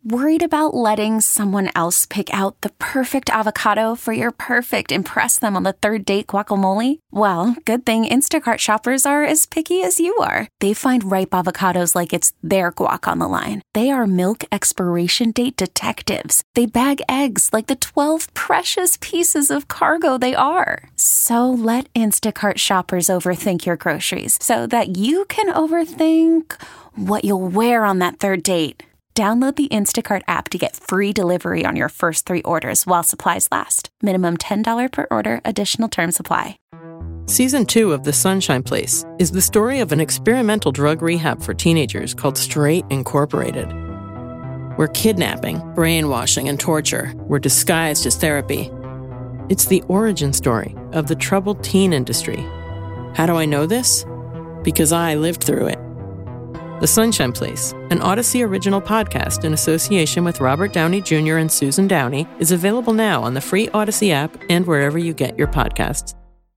Worried about letting someone else pick out the perfect avocado for your perfect impress them on the third date guacamole? Well, good thing Instacart shoppers are as picky as you are. They find ripe avocados like it's their guac on the line. They are milk expiration date detectives. They bag eggs like the 12 precious pieces of cargo they are. So let Instacart shoppers overthink your groceries so that you can overthink what you'll wear on that third date. Download the Instacart app to get free delivery on your first 3 orders while supplies last. Minimum $10 per order. Additional terms apply. Season 2 of The Sunshine Place is the story of an experimental drug rehab for teenagers called Straight Incorporated, where kidnapping, brainwashing, and torture were disguised as therapy. It's the origin story of the troubled teen industry. How do I know this? Because I lived through it. The Sunshine Place, an Odyssey original podcast in association with Robert Downey Jr. and Susan Downey, is available now on the free Odyssey app and wherever you get your podcasts.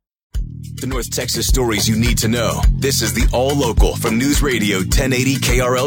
The North Texas stories you need to know. This is the All Local from News Radio 1080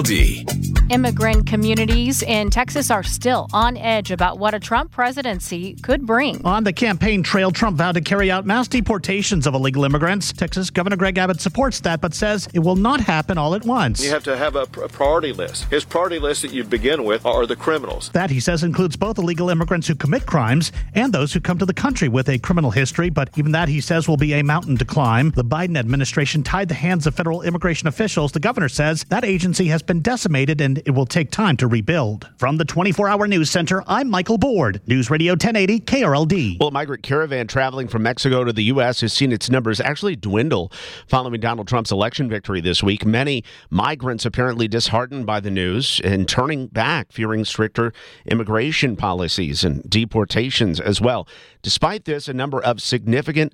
KRLD. Immigrant communities in Texas are still on edge about what a Trump presidency could bring. On the campaign trail, Trump vowed to carry out mass deportations of illegal immigrants. Texas Governor Greg Abbott supports that, but says it will not happen all at once. You have to have a priority list. His priority list that you begin with are the criminals. That, he says, includes both illegal immigrants who commit crimes and those who come to the country with a criminal history. But even that, he says, will be a mountain to climb. The Biden administration tied the hands of federal immigration officials. The governor says that agency has been decimated and it will take time to rebuild. From the 24-hour news center, I'm Michael Board, News Radio 1080 KRLD. Well, a migrant caravan traveling from Mexico to the U.S. has seen its numbers actually dwindle following Donald Trump's election victory this week. Many migrants apparently disheartened by the news and turning back, fearing stricter immigration policies and deportations as well. Despite this, a significant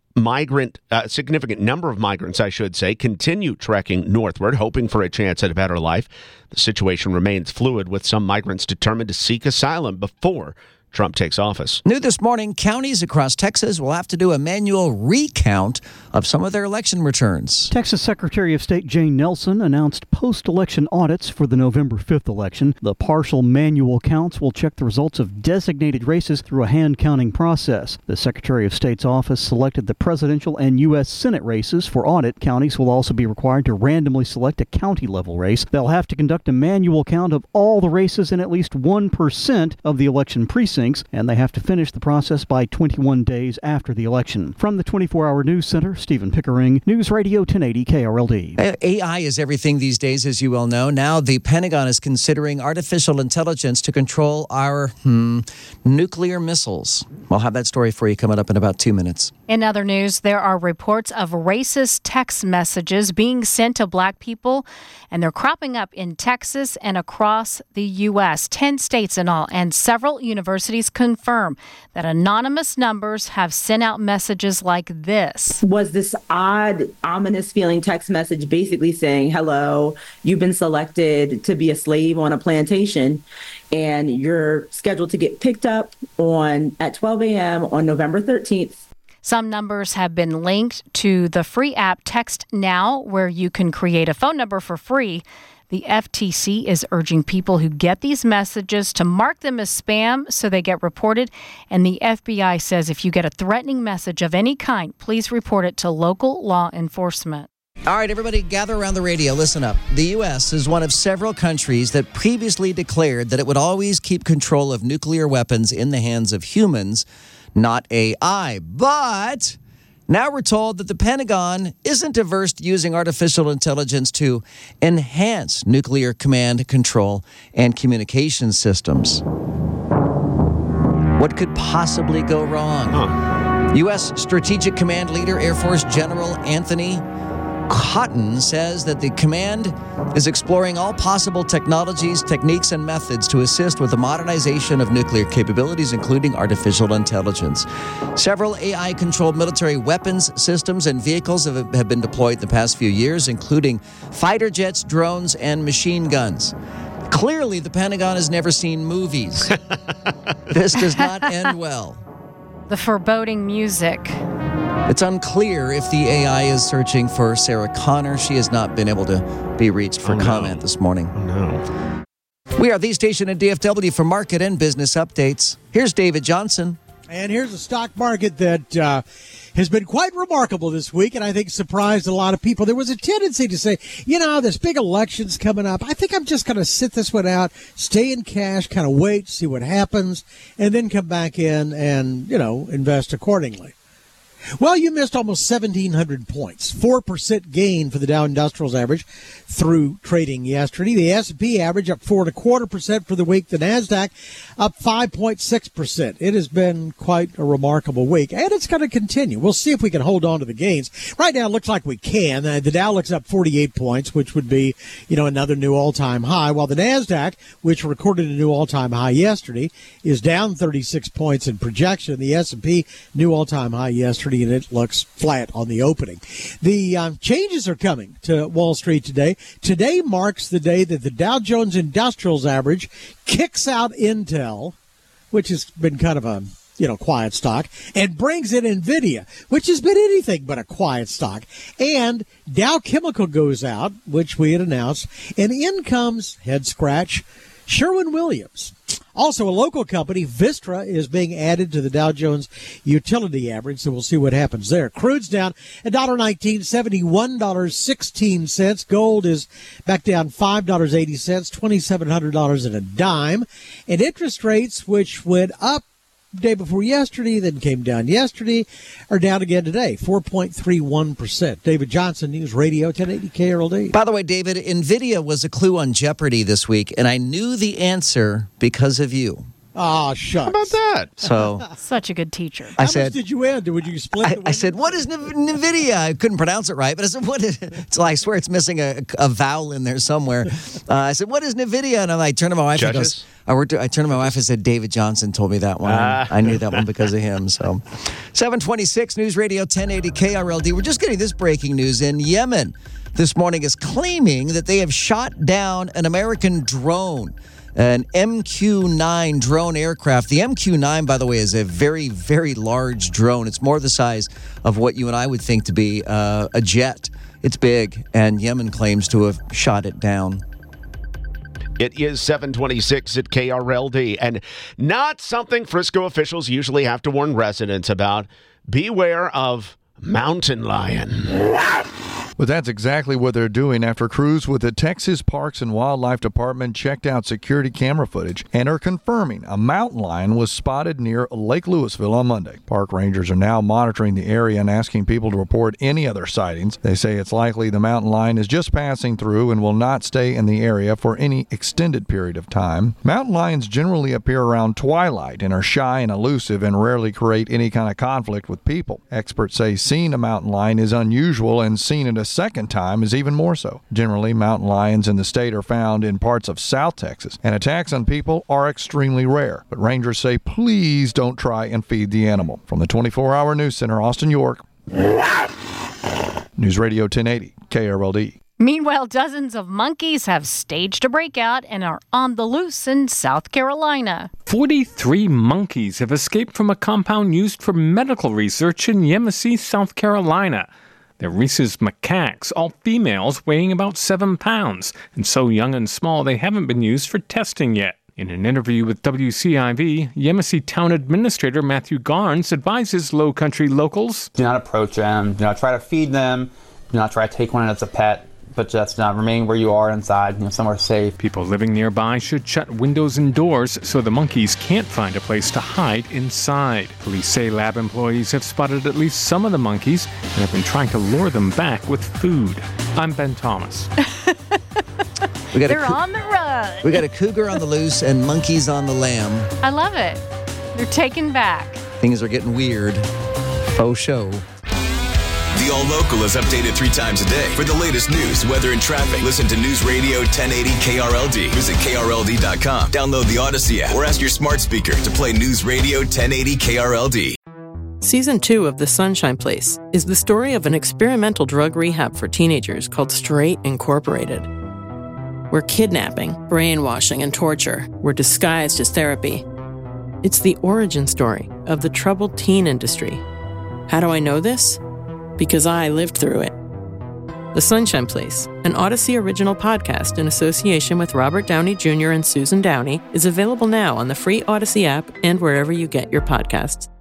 number of migrants, I should say, continue trekking northward, hoping for a chance at a better life. The situation remains fluid, with some migrants determined to seek asylum before Trump takes office. New this morning, counties across Texas will have to do a manual recount of some of their election returns. Texas Secretary of State Jane Nelson announced post-election audits for the November 5th election. The partial manual counts will check the results of designated races through a hand-counting process. The Secretary of State's office selected the presidential and U.S. Senate races for audit. Counties will also be required to randomly select a county-level race. They'll have to conduct a manual count of all the races in at least 1% of the election precincts, and they have to finish the process by 21 days after the election. From the 24-hour news center, Stephen Pickering, News Radio 1080 KRLD. AI is everything these days, as you well know. Now the Pentagon is considering artificial intelligence to control our nuclear missiles. We'll have that story for you coming up in about 2 minutes. In other news, there are reports of racist text messages being sent to black people, and they're cropping up in Texas and across the U.S. 10 states in all, and several universities confirm that anonymous numbers have sent out messages like this. Was this odd, ominous feeling text message basically saying, hello, you've been selected to be a slave on a plantation, and you're scheduled to get picked up at 12 a.m. on November 13th. Some numbers have been linked to the free app Text Now, where you can create a phone number for free. The FTC is urging people who get these messages to mark them as spam so they get reported. And the FBI says if you get a threatening message of any kind, please report it to local law enforcement. All right, everybody, gather around the radio. Listen up. The U.S. is one of several countries that previously declared that it would always keep control of nuclear weapons in the hands of humans, not AI. But now we're told that the Pentagon isn't averse to using artificial intelligence to enhance nuclear command, control, and communication systems. What could possibly go wrong? U.S. Strategic Command Leader, Air Force General Anthony Cotton says that the command is exploring all possible technologies, techniques, and methods to assist with the modernization of nuclear capabilities, including artificial intelligence. Several AI-controlled military weapons systems and vehicles have been deployed in the past few years, including fighter jets, drones, and machine guns. Clearly, the Pentagon has never seen movies. This does not end well. The foreboding music. It's unclear if the AI is searching for Sarah Connor. She has not been able to be reached for comment this morning. No. We are the station in DFW for market and business updates. Here's David Johnson. And here's a stock market that has been quite remarkable this week, and I think surprised a lot of people. There was a tendency to say, this big election's coming up. I think I'm just going to sit this one out, stay in cash, kind of wait, see what happens, and then come back in and, invest accordingly. Well, you missed almost 1,700 points, 4% gain for the Dow Industrials average through trading yesterday. The S&P average up 4.25% for the week. The NASDAQ up 5.6%. It has been quite a remarkable week, and it's going to continue. We'll see if we can hold on to the gains. Right now, it looks like we can. The Dow looks up 48 points, which would be, another new all-time high, while the NASDAQ, which recorded a new all-time high yesterday, is down 36 points in projection. The S&P new all-time high yesterday, and it looks flat on the opening. The changes are coming to Wall Street today. Today marks the day that the Dow Jones Industrials average kicks out Intel, which has been kind of a quiet stock, and brings in NVIDIA, which has been anything but a quiet stock. And Dow Chemical goes out, which we had announced, and in comes, head scratch, Sherwin-Williams. Also, a local company, Vistra, is being added to the Dow Jones Utility Average, so we'll see what happens there. Crude's down $1.19, $71.16. Gold is back down $5.80, $2,700 and a dime. And interest rates, which went up day before yesterday, then came down yesterday, are down again today, 4.31%. David Johnson, News Radio 1080 KRLD. By the way, David, NVIDIA was a clue on Jeopardy this week, and I knew the answer because of you. Oh, shucks. How about that? So such a good teacher. How much did you win? Would you split? I said, what is NVIDIA? I couldn't pronounce it right, but I said, what is it? So I swear it's missing a vowel in there somewhere. I said, what is NVIDIA? And I turned to my wife and goes, I turned to my wife and said, David Johnson told me that one. I knew that one because of him. So 726 News Radio 1080 KRLD. We're just getting this breaking news in. Yemen this morning is claiming that they have shot down an American drone, an MQ-9 drone aircraft. The MQ-9, by the way, is a very, very large drone. It's more the size of what you and I would think to be a jet. It's big, and Yemen claims to have shot it down. It is 726 at KRLD, and not something Frisco officials usually have to warn residents about. Beware of mountain lion. But that's exactly what they're doing after crews with the Texas Parks and Wildlife Department checked out security camera footage and are confirming a mountain lion was spotted near Lake Louisville on Monday. Park rangers are now monitoring the area and asking people to report any other sightings. They say it's likely the mountain lion is just passing through and will not stay in the area for any extended period of time. Mountain lions generally appear around twilight and are shy and elusive and rarely create any kind of conflict with people. Experts say seeing a mountain lion is unusual, and seeing it a second time is even more so. Generally, mountain lions in the state are found in parts of South Texas, and attacks on people are extremely rare. But rangers say please don't try and feed the animal. From the 24-hour News Center, Austin, York. News Radio 1080, KRLD. Meanwhile, dozens of monkeys have staged a breakout and are on the loose in South Carolina. 43 monkeys have escaped from a compound used for medical research in Yemassee, South Carolina. They're rhesus macaques, all females weighing about 7 pounds, and so young and small they haven't been used for testing yet. In an interview with WCIV, Yemassee Town Administrator Matthew Garnes advises Low Country locals, do not approach them, do not try to feed them, do not try to take one as a pet, but just remain where you are inside, somewhere safe. People living nearby should shut windows and doors so the monkeys can't find a place to hide inside. Police say lab employees have spotted at least some of the monkeys and have been trying to lure them back with food. I'm Ben Thomas. They're on the run. We got a cougar on the loose and monkeys on the lam. I love it. They're taken back. Things are getting weird. Faux show. The All Local is updated 3 times a day. For the latest news, weather, and traffic, listen to News Radio 1080 KRLD. Visit KRLD.com. Download the Odyssey app or ask your smart speaker to play News Radio 1080 KRLD. Season 2 of The Sunshine Place is the story of an experimental drug rehab for teenagers called Straight Incorporated, where kidnapping, brainwashing, and torture were disguised as therapy. It's the origin story of the troubled teen industry. How do I know this? Because I lived through it. The Sunshine Place, an Odyssey original podcast in association with Robert Downey Jr. and Susan Downey, is available now on the free Odyssey app and wherever you get your podcasts.